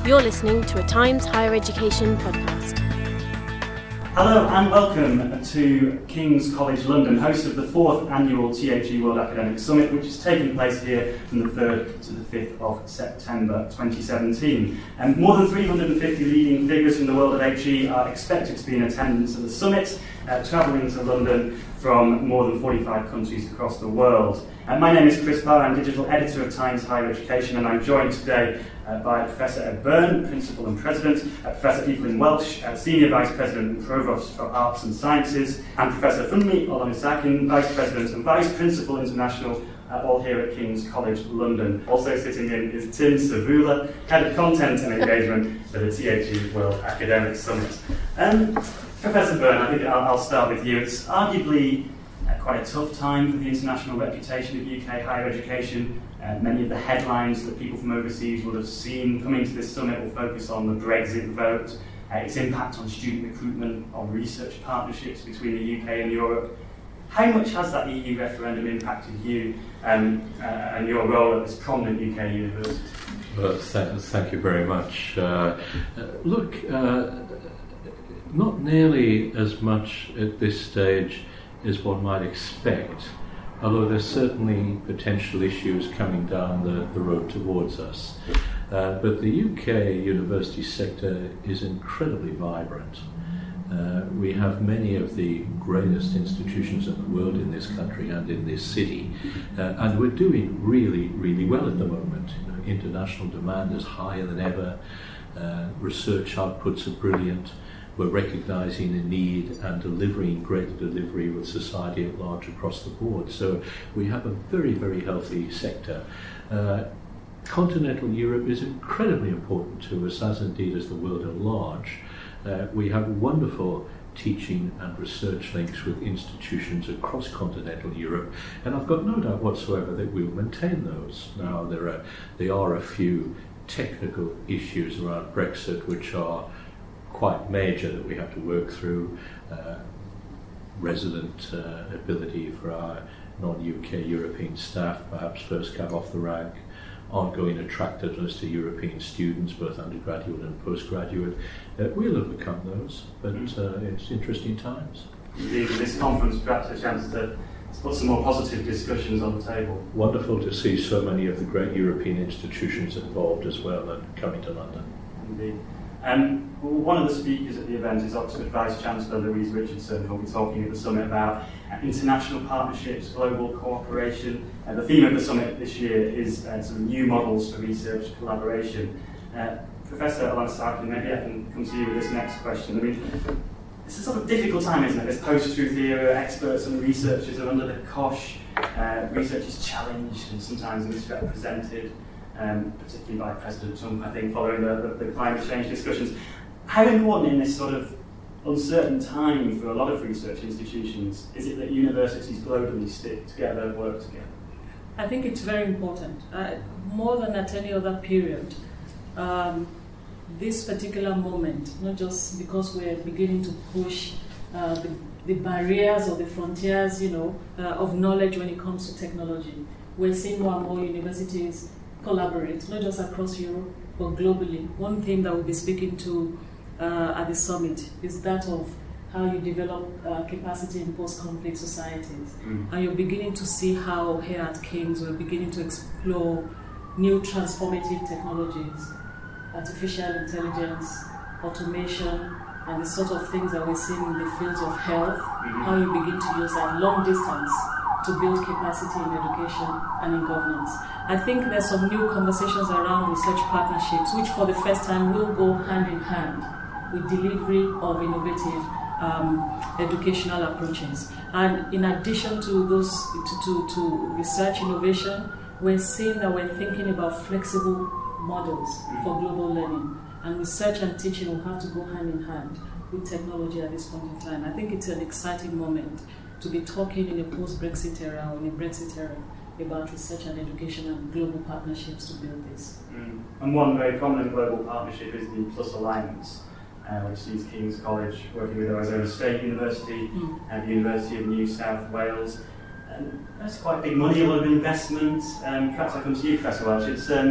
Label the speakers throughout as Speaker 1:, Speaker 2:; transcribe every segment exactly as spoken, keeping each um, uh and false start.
Speaker 1: You're listening to a Times Higher Education podcast.
Speaker 2: Hello and welcome to King's College London, host of the fourth annual T H E World Academic Summit, which is taking place here from the third to the fifth of September twenty seventeen. And more than three hundred fifty leading figures from the world of H E are expected to be in attendance at the summit, uh, travelling to London from more than forty-five countries across the world. Uh, my name is Chris Barr, I'm Digital Editor of Times Higher Education, and I'm joined today Uh, by Professor Ed Byrne, Principal and President, uh, Professor Evelyn Welsh, uh, Senior Vice President and Provost for Arts and Sciences, and Professor Funmi Olonisakin, Vice President and Vice Principal International, uh, all here at King's College London. Also sitting in is Tim Savula, Head of Content and Engagement for the T H E World Academic Summit. Um, Professor Byrne, I think I'll, I'll start with you. It's arguably uh, quite a tough time for the international reputation of U K higher education. Uh, many of the headlines that people from overseas will have seen coming to this summit will focus on the Brexit vote, uh, its impact on student recruitment, on research partnerships between the U K and Europe. How much has that E U referendum impacted you um, uh, and your role at this prominent U K university?
Speaker 3: Well, th- thank you very much. Uh, uh, look, uh, not nearly as much at this stage as one might expect, although there's certainly potential issues coming down the, the road towards us. Uh, but the U K university sector is incredibly vibrant. Uh, we have many of the greatest institutions in the world in this country and in this city, uh, and we're doing really, really well at the moment. You know, international demand is higher than ever, uh, research outputs are brilliant. We're recognising a need and delivering greater delivery with society at large across the board. So we have a very, very healthy sector. Uh, continental Europe is incredibly important to us, as indeed is the world at large. Uh, we have wonderful teaching and research links with institutions across continental Europe, and I've got no doubt whatsoever that we'll maintain those. Now, there are, there are a few technical issues around Brexit which are quite major that we have to work through. Uh, resident uh, ability for our non-U K European staff, perhaps first cab off the rank, ongoing attractiveness to European students, both undergraduate and postgraduate. Uh, we'll overcome those, but uh, it's interesting times.
Speaker 2: Indeed, this conference perhaps a chance to put some more positive discussions on the table.
Speaker 3: Wonderful to see so many of the great European institutions involved as well and coming to London.
Speaker 2: Indeed. Um, well, one of the speakers at the event is Oxford Vice-Chancellor Louise Richardson, who will be talking at the summit about uh, international partnerships, global cooperation. Uh, the theme of the summit this year is uh, some new models for research collaboration. Uh, Professor Olonisakin, maybe I can come to you with this next question. I mean, it's a sort of difficult time, isn't it? This post-truth era, experts and researchers are under the cosh, uh, research is challenged and sometimes misrepresented. Um, particularly by President Trump, I think, following the, the, the climate change discussions. How important in this sort of uncertain time for a lot of research institutions is it that universities globally stick together, work together?
Speaker 4: I think it's very important. Uh, more than at any other period, um, this particular moment, not just because we're beginning to push uh, the, the barriers or the frontiers, you know, uh, of knowledge when it comes to technology. We're seeing more and more universities collaborate, not just across Europe, but globally. One thing that we'll be speaking to uh, at the summit is that of how you develop uh, capacity in post-conflict societies. Mm. And you're beginning to see how here at King's we're beginning to explore new transformative technologies, artificial intelligence, automation, and the sort of things that we're seeing in the fields of health, mm-hmm. how you begin to use that long distance to build capacity in education and in governance. I think there's some new conversations around research partnerships, which for the first time will go hand in hand with delivery of innovative um, educational approaches. And in addition to those, to, to, to research innovation, we're seeing that we're thinking about flexible models for global learning. And research and teaching will have to go hand in hand with technology at this point in time. I think it's an exciting moment to be talking in a post-Brexit era or in a Brexit era about research and education and global partnerships to build this.
Speaker 2: Mm. And one very prominent global partnership is the Plus Alliance, uh, which sees King's College working with Arizona State University mm. and the University of New South Wales. And that's quite big money, a lot of investment. Um, perhaps I come to you, Professor Welsh. It's, um,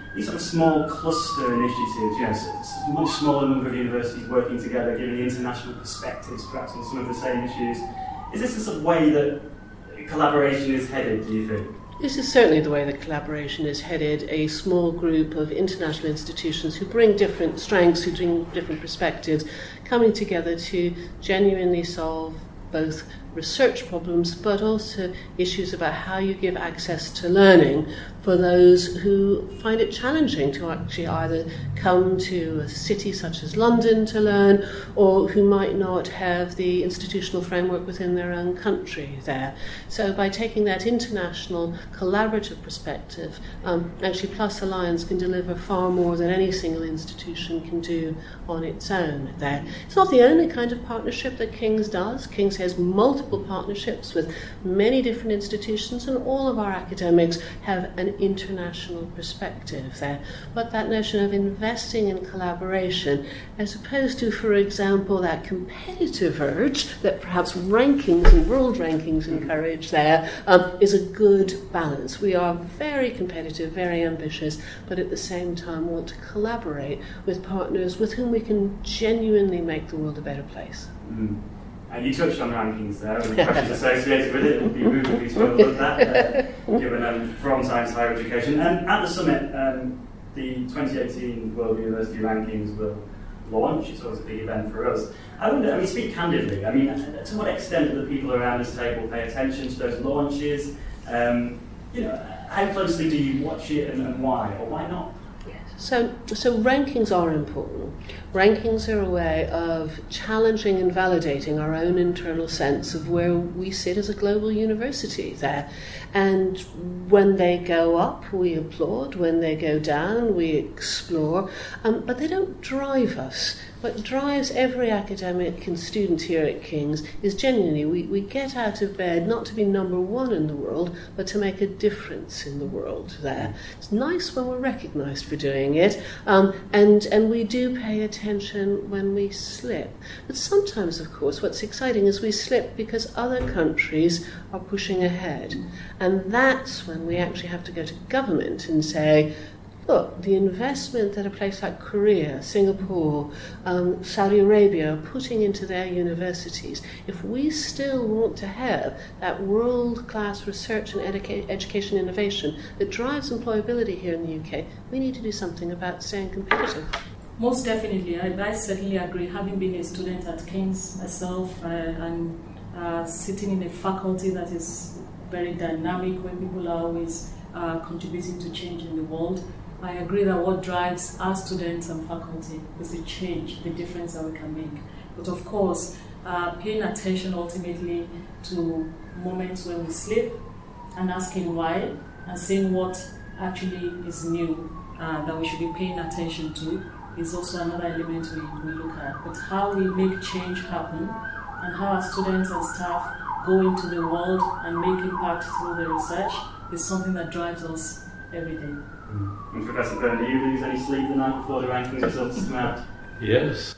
Speaker 2: these sort of small cluster initiatives, you know, so it's a much smaller number of universities working together, giving international perspectives perhaps on some of the same issues. Is this the sort of way that collaboration is headed, do you think?
Speaker 5: This is certainly the way that collaboration is headed, a small group of international institutions who bring different strengths, who bring different perspectives, coming together to genuinely solve both research problems but also issues about how you give access to learning for those who find it challenging to actually either come to a city such as London to learn, or who might not have the institutional framework within their own country there. So by taking that international collaborative perspective, um, actually Plus Alliance can deliver far more than any single institution can do on its own there. It's not the only kind of partnership that King's does. King's has multiple partnerships with many different institutions, and all of our academics have an international perspective there. But that notion of investing in collaboration, as opposed to, for example, that competitive urge that perhaps rankings and world rankings encourage there, um, is a good balance. We are very competitive, very ambitious, but at the same time want to collaborate with partners with whom we can genuinely make the world a better place.
Speaker 2: Mm. And you touched on rankings there, and the questions associated with it. It would be rude of me to overlook that, uh, given um, from science higher education. And at the summit, um, the twenty eighteen World University Rankings will launch. It's always a big event for us. I wonder, I mean, speak candidly. I mean, to what extent do the people around this table pay attention to those launches? Um, you know, how closely do you watch it, and, and why, or why not?
Speaker 5: So, so rankings are important. Rankings are a way of challenging and validating our own internal sense of where we sit as a global university there. And when they go up, we applaud. When they go down, we explore. Um, but they don't drive us. What drives every academic and student here at King's is genuinely we, we get out of bed not to be number one in the world, but to make a difference in the world there. It's nice when we're recognised for doing it, um, and, and we do pay attention when we slip. But sometimes, of course, what's exciting is we slip because other countries are pushing ahead. And that's when we actually have to go to government and say, look, the investment that a place like Korea, Singapore, um, Saudi Arabia are putting into their universities, if we still want to have that world-class research and educa- education innovation that drives employability here in the U K, we need to do something about staying competitive.
Speaker 4: Most definitely. I, I certainly agree. Having been a student at King's myself uh, and uh, sitting in a faculty that is very dynamic, where people are always uh, contributing to change in the world, I agree that what drives our students and faculty is the change, the difference that we can make. But of course, uh, paying attention ultimately to moments when we slip and asking why, and seeing what actually is new uh, that we should be paying attention to is also another element we, we look at. But how we make change happen and how our students and staff go into the world and make impact through the research is something that drives us every day.
Speaker 2: And Professor Byrne, do you lose any sleep the night before the ranking results come out?
Speaker 3: Yes,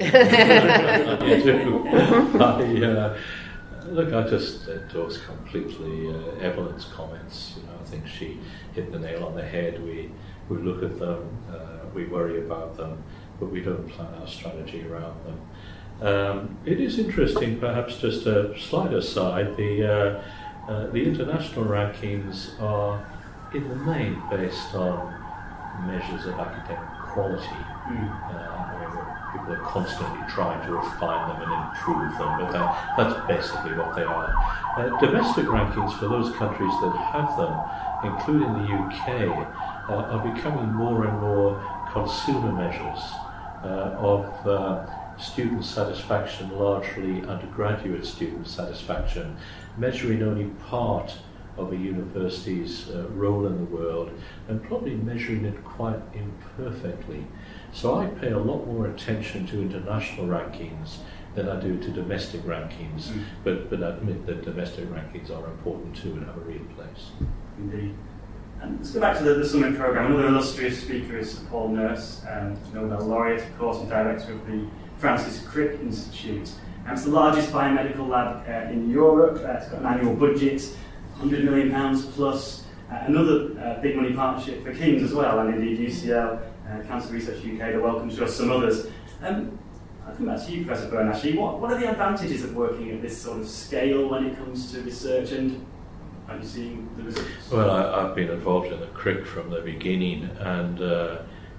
Speaker 3: I do. I, uh, look, I just endorse completely uh, Evelyn's comments. You know, I think she hit the nail on the head. We we look at them, uh, we worry about them, but we don't plan our strategy around them. Um, it is interesting, perhaps just a slight aside, the uh, uh, the international rankings are in the main based on measures of academic quality. Mm. Uh, I mean, people are constantly trying to refine them and improve them, but that, that's basically what they are. Uh, domestic rankings for those countries that have them, including the U K, uh, are becoming more and more consumer measures uh, of uh, student satisfaction, largely undergraduate student satisfaction, measuring only part of a university's uh, role in the world, and probably measuring it quite imperfectly. So I pay a lot more attention to international rankings than I do to domestic rankings, mm. but, but I admit that domestic rankings are important too and have a real place.
Speaker 2: Indeed. And let's go back to the, the Summit Programme. Another illustrious speaker is Paul Nurse, um, Nobel laureate, of course, and director of the Francis Crick Institute. And it's the largest biomedical lab uh, in Europe. Uh, it's got an annual budget, one hundred million pounds plus, Uh, another uh, big money partnership for King's as well, and indeed U C L, uh, Cancer Research U K, the Welcome Trust, some others. Um, I'll come back to you, Professor Byrne, actually. What, what are the advantages of working at this sort of scale when it comes to research, and are you seeing the results?
Speaker 3: Well, I, I've been involved in the C R I C from the beginning, and uh,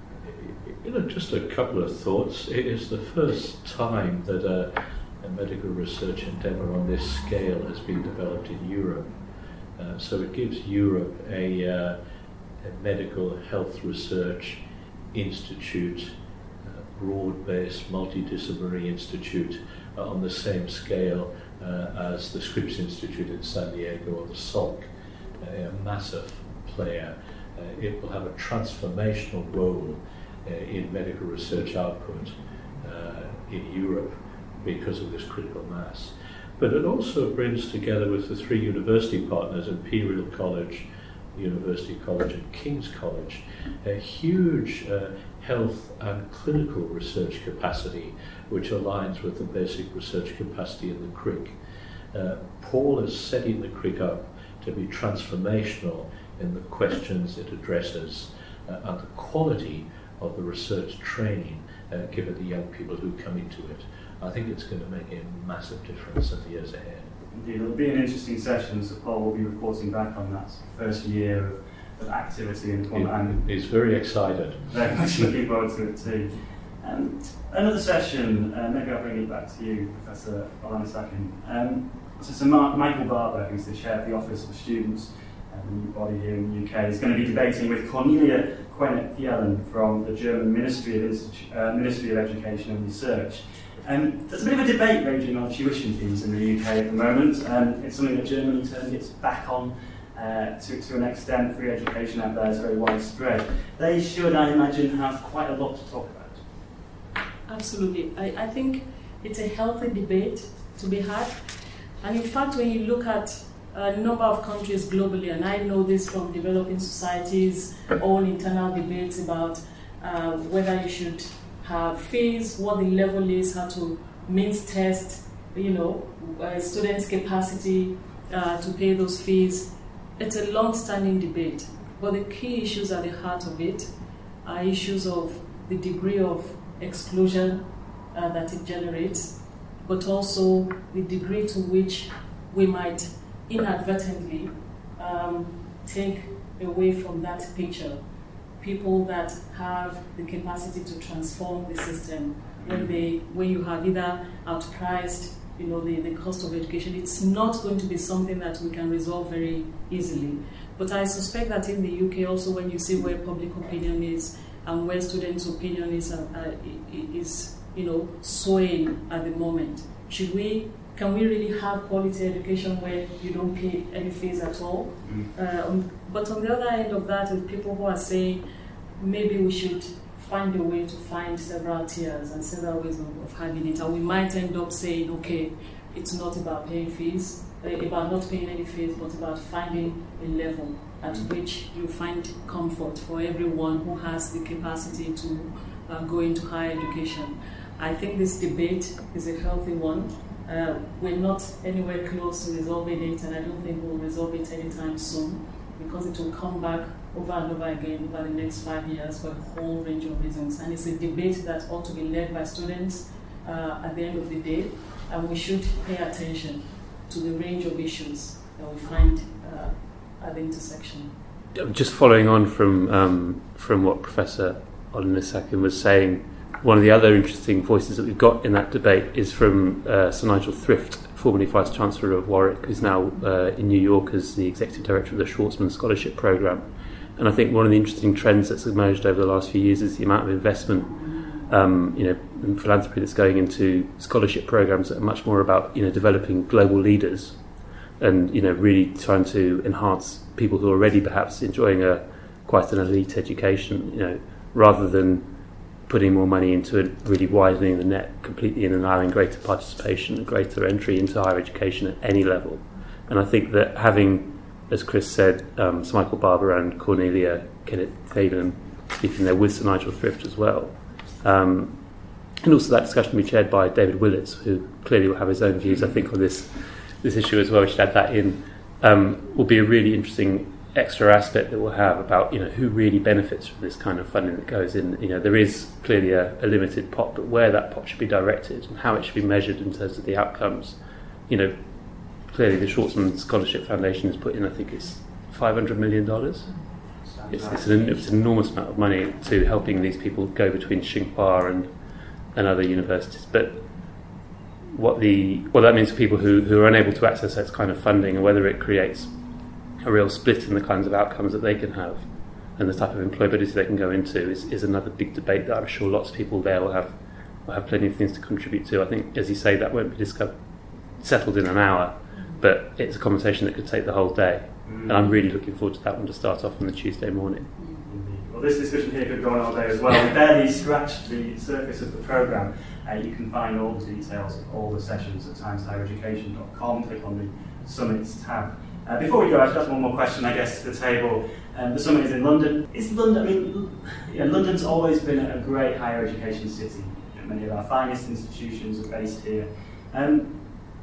Speaker 3: you know, just a couple of thoughts. It is the first time that a, a medical research endeavour on this scale has been developed in Europe. Uh, so it gives Europe a, uh, a medical health research institute, broad-based, multidisciplinary institute uh, on the same scale uh, as the Scripps Institute in San Diego or the Salk, uh, a massive player. Uh, it will have a transformational role uh, in medical research output uh, in Europe because of this critical mass. But it also brings together with the three university partners, Imperial College, University College and King's College, a huge uh, health and clinical research capacity which aligns with the basic research capacity in the C R I C. Uh, Paul is setting the C R I C up to be transformational in the questions it addresses uh, and the quality of the research training uh, given the young people who come into it. I think it's going to make a massive difference in the years ahead.
Speaker 2: Indeed, it'll be an interesting session, so Paul will be reporting back on that first year of, of activity in the and
Speaker 3: he's very excited.
Speaker 2: Very much looking forward to it too. Um, another session, uh, maybe I'll bring it back to you, Professor Olanisakin. Um, so, so Mark, Michael Barber, who's the chair of the Office for Students, uh, the new body here in the U K, is going to be debating with Cornelia Quennett-Thielen from the German Ministry of, Institu- uh, Ministry of Education and Research. Um, there's a bit of a debate raging on tuition fees in the U K at the moment. Um, it's something that Germany turns its back on uh, to, to an extent. Free education out there is very widespread. They should, I imagine, have quite a lot to talk about.
Speaker 4: Absolutely. I, I think it's a healthy debate to be had. And in fact, when you look at a number of countries globally, and I know this from developing societies, all internal debates about uh, whether you should have fees, what the level is, how to means test, you know, uh, students' capacity uh, to pay those fees. It's a long-standing debate, but the key issues at the heart of it are issues of the degree of exclusion uh, that it generates, but also the degree to which we might inadvertently um, take away from that picture people that have the capacity to transform the system. When they, when you have either outpriced, you know, the, the cost of education, it's not going to be something that we can resolve very easily. But I suspect that in the U K also, when you see where public opinion is and where students' opinion is, uh, uh, is, you know, swaying at the moment, should we? Can we really have quality education where you don't pay any fees at all? Mm. Um, but on the other end of that is people who are saying maybe we should find a way to find several tiers and several ways of, of having it. And we might end up saying, okay, it's not about paying fees, uh, about not paying any fees, but about finding a level at which you find comfort for everyone who has the capacity to uh, go into higher education. I think this debate is a healthy one. Uh, we're not anywhere close to resolving it, and I don't think we'll resolve it anytime soon, because it will come back over and over again over the next five years for a whole range of reasons. And it's a debate that ought to be led by students uh, at the end of the day, and we should pay attention to the range of issues that we find uh, at the intersection.
Speaker 6: Just following on from um, from what Professor Olanisakin was saying, one of the other interesting voices that we've got in that debate is from uh, Sir Nigel Thrift, formerly Vice-Chancellor of Warwick, who's now uh, in New York as the Executive Director of the Schwarzman Scholarship Programme. And I think one of the interesting trends that's emerged over the last few years is the amount of investment, um, you know, in philanthropy that's going into scholarship programmes that are much more about, you know, developing global leaders and, you know, really trying to enhance people who are already perhaps enjoying a quite an elite education, you know, rather than putting more money into it, really widening the net completely and allowing greater participation and greater entry into higher education at any level. And I think that having, as Chris said, um, Sir Michael Barber and Cornelia Quennett-Thielen speaking there with Sir Nigel Thrift as well, um, and also that discussion will be chaired by David Willits, who clearly will have his own views, I think, on this this issue as well. We should add that in. Um, will be a really interesting extra aspect that we'll have about, you know, who really benefits from this kind of funding that goes in. You know, there is clearly a, a limited pot, but where that pot should be directed and how it should be measured in terms of the outcomes. You know, clearly the Schwarzman Scholarship Foundation has put in, I think it's five hundred million dollars. It's, it's, an, it's an enormous amount of money to helping these people go between Tsinghua and, and other universities. But what the what that means for people who, who are unable to access that kind of funding, and whether it creates a real split in the kinds of outcomes that they can have and the type of employability they can go into is, is another big debate that I'm sure lots of people there will have will have plenty of things to contribute to. I think, as you say, that won't be discussed, settled in an hour, but it's a conversation that could take the whole day. Mm. And I'm really looking forward to that one to start off on the Tuesday morning.
Speaker 2: Well, this discussion here could go on all day as well. We barely scratched the surface of the programme. Uh, you can find all the details of all the sessions at times higher education dot com. Click on the Summits tab. Uh, before we go, I've just one more question, I guess, to the table. Um, the summit is in London. Is London? I mean, yeah, London's always been a great higher education city. Many of our finest institutions are based here. Um,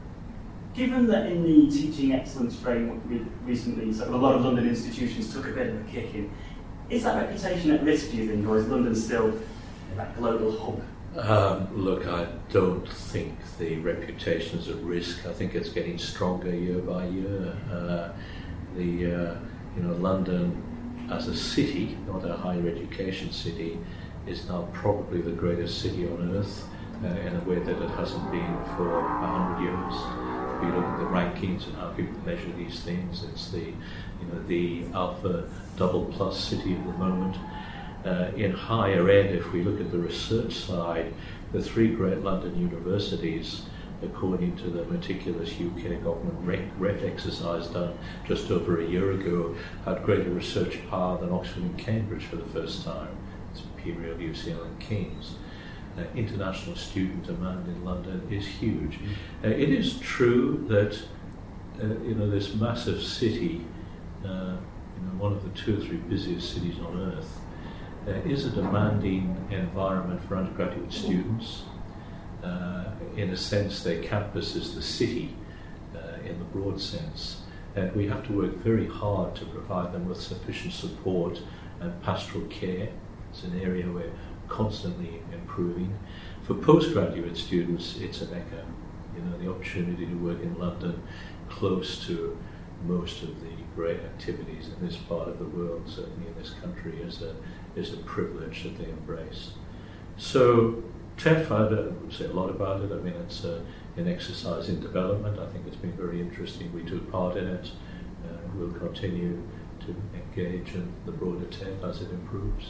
Speaker 2: given that in the teaching excellence framework recently, sort of a lot of London institutions took a bit of a kick in, is that reputation at risk, do you think, or is London still that global hub?
Speaker 3: Um, look, I don't think the reputation is at risk. I think it's getting stronger year by year. Uh, the uh, you know London as a city, not a higher education city, is now probably the greatest city on earth uh, in a way that it hasn't been for a hundred years. If you look at the rankings and how people measure these things, it's the you know the alpha double plus city of the moment. Uh, in higher ed, if we look at the research side, the three great London universities, according to the meticulous U K government rec, ref exercise done just over a year ago, had greater research power than Oxford and Cambridge for the first time. It's Imperial, U C L and King's. Uh, international student demand in London is huge. Uh, it is true that uh, you know this massive city, uh, you know, one of the two or three busiest cities on earth, Uh, is a demanding environment for undergraduate students. Uh, in a sense, their campus is the city uh, in the broad sense, and we have to work very hard to provide them with sufficient support and pastoral care. It's an area we're constantly improving. For postgraduate students, it's a mecca. You know, the opportunity to work in London, close to most of the great activities in this part of the world, certainly in this country, is a is a privilege that they embrace. So T E F, I don't say a lot about it. I mean, it's uh, an exercise in development. I think it's been very interesting. We took part in it. Uh, we'll continue to engage in the broader T E F as it improves.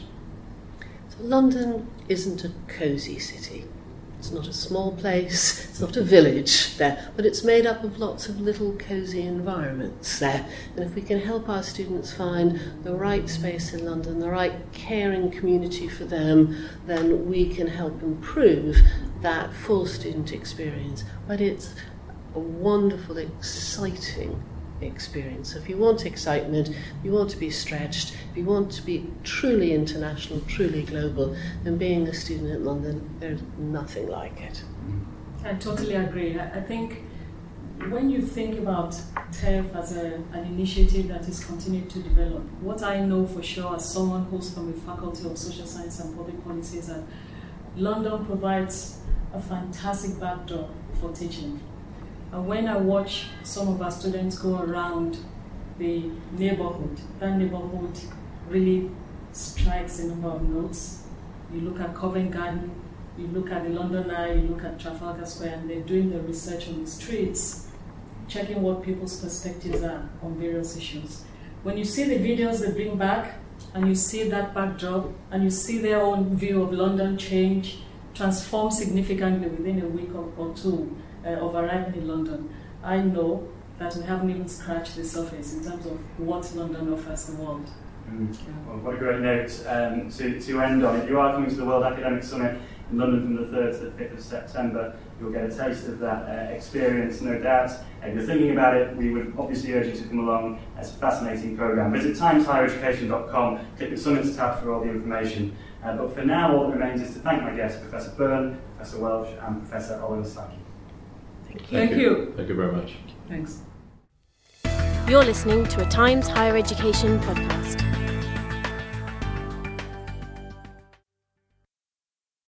Speaker 5: So London isn't a cosy city. It's not a small place, it's not a village there, but it's made up of lots of little cosy environments there. And if we can help our students find the right space in London, the right caring community for them, then we can help improve that full student experience. But it's a wonderful, exciting experience. If you want excitement, if you want to be stretched, if you want to be truly international, truly global, then being a student in London, there's nothing like it.
Speaker 4: I totally agree. I think when you think about T E F as a, an initiative that is continuing to develop, what I know for sure as someone who's from the Faculty of Social Science and Public Policy is that London provides a fantastic backdrop for teaching. And when I watch some of our students go around the neighborhood, that neighborhood really strikes a number of notes. You look at Covent Garden, you look at the London Eye, you look at Trafalgar Square, and they're doing the research on the streets, checking what people's perspectives are on various issues. When you see the videos they bring back, and you see that backdrop, and you see their own view of London change, transform significantly within a week or, or two, Uh, of arriving in London, I know that we haven't even scratched the surface in terms of what London offers the world.
Speaker 2: Mm. Well, what a great note um, to, to end on. If you are coming to the World Academic Summit in London from the third to the fifth of September, you'll get a taste of that uh, experience, no doubt. If you're thinking about it, we would obviously urge you to come along. It's a fascinating programme. Visit times higher education dot com, click the Summits tab for all the information. Uh, but for now, all that remains is to thank my guests, Professor Byrne, Professor Welsh, and Professor Olin Saki.
Speaker 4: Thank you.
Speaker 3: Thank you very much.
Speaker 4: Thanks.
Speaker 1: You're listening to a Times Higher Education podcast.